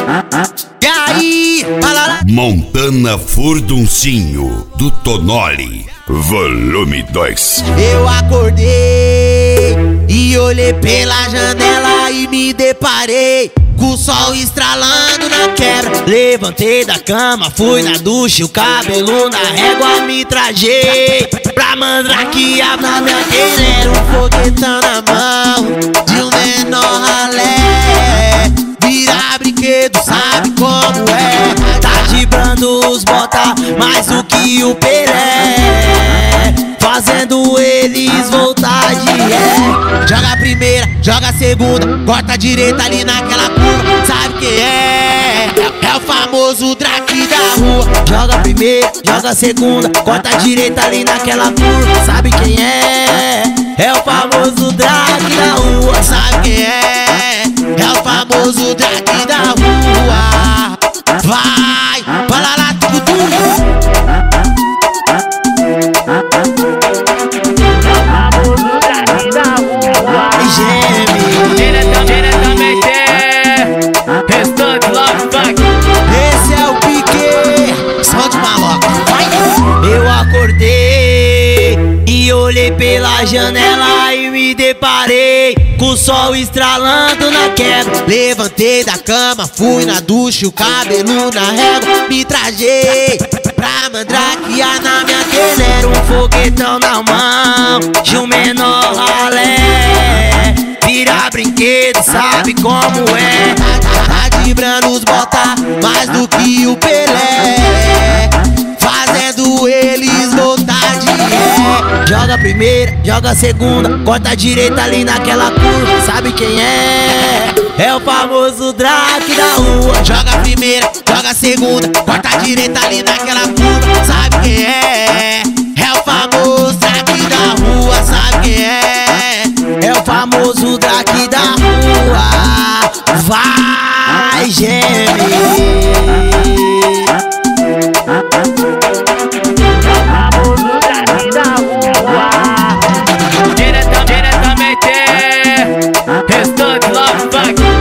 E aí, Montana Furduncinho, do Tonoli, volume 2. Eu acordei e olhei pela janela e me deparei com o sol estralando na quebra. Levantei da cama, fui na ducha, o cabelo na régua me trajei pra mandrakear na minha queira. Um foguetão na mão de um menor ralé, virar brinquedo, sabe como é. Tá driblando os bota mais do que o Pelé, fazendo eles voltar de ré. Joga a primeira, joga a segunda, corta a direita ali naquela curva. Sabe quem é? É o famoso Drake da rua. Joga a primeira, joga a segunda, corta a direita ali naquela curva. Sabe quem é? É o famoso Drake da rua. Sabe quem é? É o famoso Drake da rua. Vai, para lá, tudo. Diretamente Restante Love Funk. Esse é o pique, som de maloca. Vai. Eu acordei e olhei pela janela e me deparei com o sol estralando na queda. Levantei da cama, fui na ducha, o cabelo na régua me trajei pra mandrakear na minha telha. Um foguetão na mão de um menor ralé, virar brinquedo, sabe como é. Tá driblando os bota mais do que o Pelé, fazendo eles voltar de ré. Joga a primeira, joga a segunda, corta a direita ali naquela curva. Sabe quem é? É o famoso Drake da rua. Joga a primeira, joga a segunda, corta a direita ali naquela curva. Sabe quem é? É o famoso Drake da rua. Sabe quem é? É o famoso Drake da rua. Vai, geme. Diretamente Restante Love Funk.